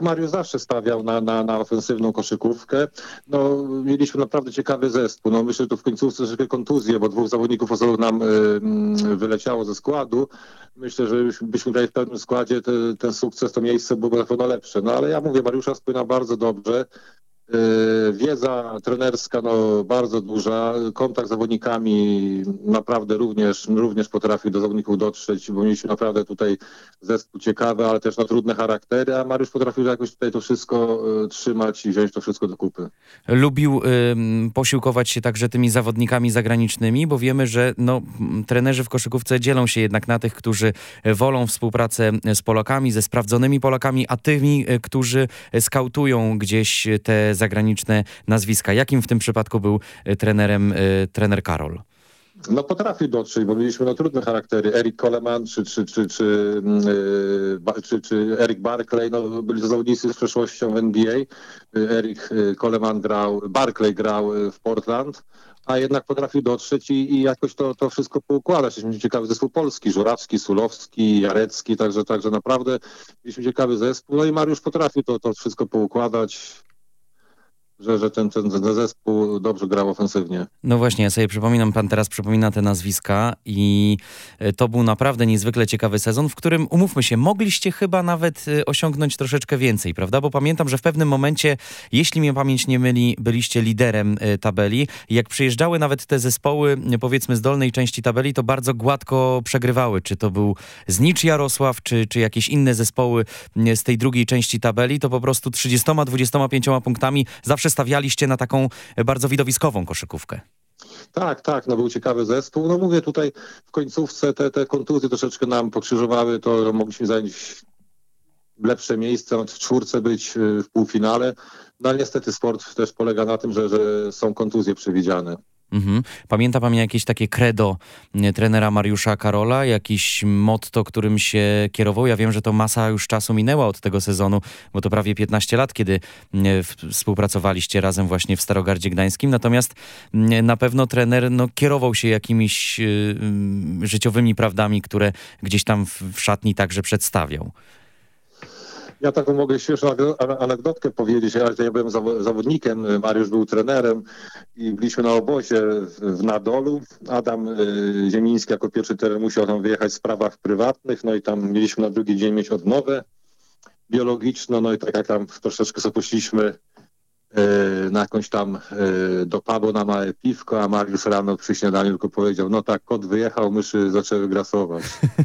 Mariusz zawsze stawiał na ofensywną koszykówkę. No, mieliśmy naprawdę ciekawy zespół. No, myślę, że tu w końcówce troszeczkę kontuzje, bo 2 zawodników podstawowych nam wyleciało ze składu. Myślę, że byśmy grali w pełnym składzie, ten sukces, to miejsce byłoby na pewno lepsze. No ale ja mówię, Mariusza spłyna bardzo dobrze. Wiedza trenerska bardzo duża, kontakt z zawodnikami naprawdę również potrafił do zawodników dotrzeć, bo mieliśmy naprawdę tutaj zespół ciekawy, ale też trudne charaktery, a Mariusz potrafił jakoś tutaj to wszystko trzymać i wziąć to wszystko do kupy. Lubił posiłkować się także tymi zawodnikami zagranicznymi, bo wiemy, że trenerzy w koszykówce dzielą się jednak na tych, którzy wolą współpracę z Polakami, ze sprawdzonymi Polakami, a tymi, którzy gdzieś te zagraniczne nazwiska. Jakim w tym przypadku był trener Karol? No potrafił dotrzeć, bo mieliśmy trudne charaktery. Eric Coleman czy Eric Barclay, byli to zawodnicy z przeszłością w NBA. Eric Coleman Barclay grał w Portland, a jednak potrafił dotrzeć i jakoś to wszystko poukładać. Mieliśmy ciekawy zespół polski, Żurawski, Sulowski, Jarecki, także naprawdę mieliśmy ciekawy zespół. No i Mariusz potrafił to wszystko poukładać, że ten zespół dobrze grał ofensywnie. No właśnie, ja sobie przypominam, pan teraz przypomina te nazwiska i to był naprawdę niezwykle ciekawy sezon, w którym, umówmy się, mogliście chyba nawet osiągnąć troszeczkę więcej, prawda? Bo pamiętam, że w pewnym momencie, jeśli mnie pamięć nie myli, byliście liderem tabeli. Jak przyjeżdżały nawet te zespoły, powiedzmy z dolnej części tabeli, to bardzo gładko przegrywały. Czy to był Znicz Jarosław, czy jakieś inne zespoły z tej drugiej części tabeli, to po prostu 30-25 punktami zawsze stawialiście na taką bardzo widowiskową koszykówkę. Tak, był ciekawy zespół. No mówię, tutaj w końcówce te kontuzje troszeczkę nam pokrzyżowały to, że mogliśmy zająć lepsze miejsce, w czwórce być w półfinale. No ale niestety sport też polega na tym, że są kontuzje przewidziane. Pamięta pan jakieś takie credo trenera Mariusza Karola, jakiś motto, którym się kierował? Ja wiem, że to masa już czasu minęła od tego sezonu, bo to prawie 15 lat, kiedy współpracowaliście razem właśnie w Starogardzie Gdańskim. Natomiast na pewno trener kierował się jakimiś życiowymi prawdami, które gdzieś tam w szatni także przedstawiał. Ja taką mogę śmieszną anegdotkę powiedzieć. Ja byłem zawodnikiem, Mariusz był trenerem i byliśmy na obozie w Nadolu. Adam Ziemiński jako pierwszy trener musiał tam wyjechać w sprawach prywatnych, no i tam mieliśmy na drugi dzień mieć odmowę biologiczną, no i tak jak tam troszeczkę sobie poszliśmy na jakąś tam do pubu na małe piwko, a Mariusz rano przy śniadaniu tylko powiedział, kot wyjechał, myszy zaczęły grasować.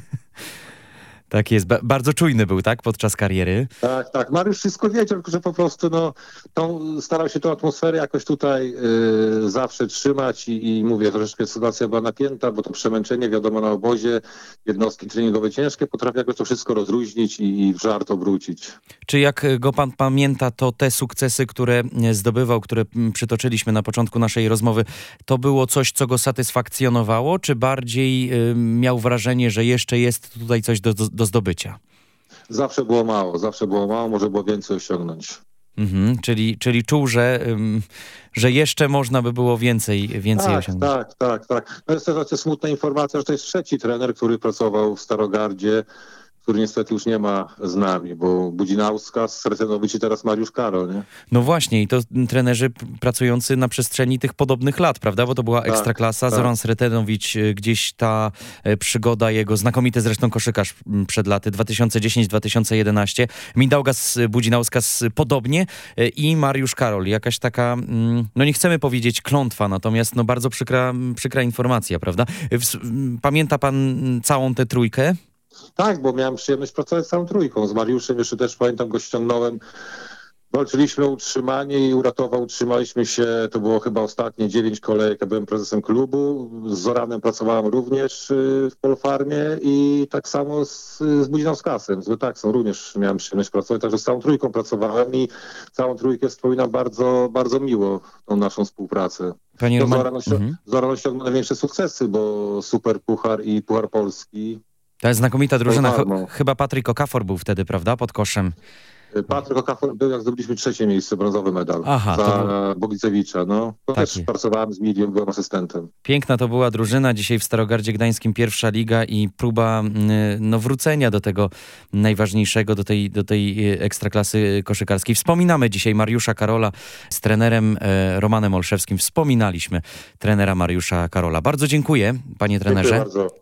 Tak jest. Bardzo czujny był, tak? Podczas kariery. Tak. Mariusz wszystko wiedział, że po prostu starał się tą atmosferę jakoś tutaj zawsze trzymać i mówię, troszeczkę sytuacja była napięta, bo to przemęczenie, wiadomo, na obozie, jednostki treningowe ciężkie, potrafi jakoś to wszystko rozluźnić i w żart obrócić. Czy jak go pan pamięta, to te sukcesy, które zdobywał, które przytoczyliśmy na początku naszej rozmowy, to było coś, co go satysfakcjonowało, czy bardziej miał wrażenie, że jeszcze jest tutaj coś do zdobycia? Zawsze było mało, może było więcej osiągnąć. Czyli czuł, że jeszcze można by było więcej osiągnąć. Tak. No jest też smutna informacja, że to jest trzeci trener, który pracował w Starogardzie, który niestety już nie ma z nami, bo Budzinauskas, Sretenowicz i teraz Mariusz Karol, nie? No właśnie, i to trenerzy pracujący na przestrzeni tych podobnych lat, prawda? Bo to była ekstraklasa. Tak. Zoran Sretenowicz, gdzieś ta przygoda jego, znakomity zresztą koszykarz przed laty 2010-2011. Mindaugas, Budzinauskas podobnie i Mariusz Karol. Jakaś taka, nie chcemy powiedzieć klątwa, natomiast bardzo przykra informacja, prawda? Pamięta pan całą tę trójkę? Tak, bo miałem przyjemność pracować z całą trójką. Z Mariuszem jeszcze też pamiętam, go ściągnąłem. Walczyliśmy o utrzymanie i utrzymaliśmy się, to było chyba ostatnie 9 kolejek, ja byłem prezesem klubu. Z Zoranem pracowałem również w Polfarmie i tak samo z Budzinaускasem, z Wytaksą również miałem przyjemność pracować, także z całą trójką pracowałem i całą trójkę wspominam bardzo, bardzo miło tą naszą współpracę. Zoran osiągnął największe sukcesy, bo Super Puchar i Puchar Polski. To jest znakomita drużyna. Chyba Patryk Okafor był wtedy, prawda? Pod koszem. Patryk Okafor był, jak zdobyliśmy 3. miejsce, brązowy medal Aha, za Bogicewicza. No, to Tak też pracowałem z Milią, byłem asystentem. Piękna to była drużyna. Dzisiaj w Starogardzie Gdańskim pierwsza liga i próba wrócenia do tego najważniejszego, do tej ekstraklasy koszykarskiej. Wspominamy dzisiaj Mariusza Karola z trenerem Romanem Olszewskim. Wspominaliśmy trenera Mariusza Karola. Bardzo dziękuję, panie trenerze. Dziękuję bardzo.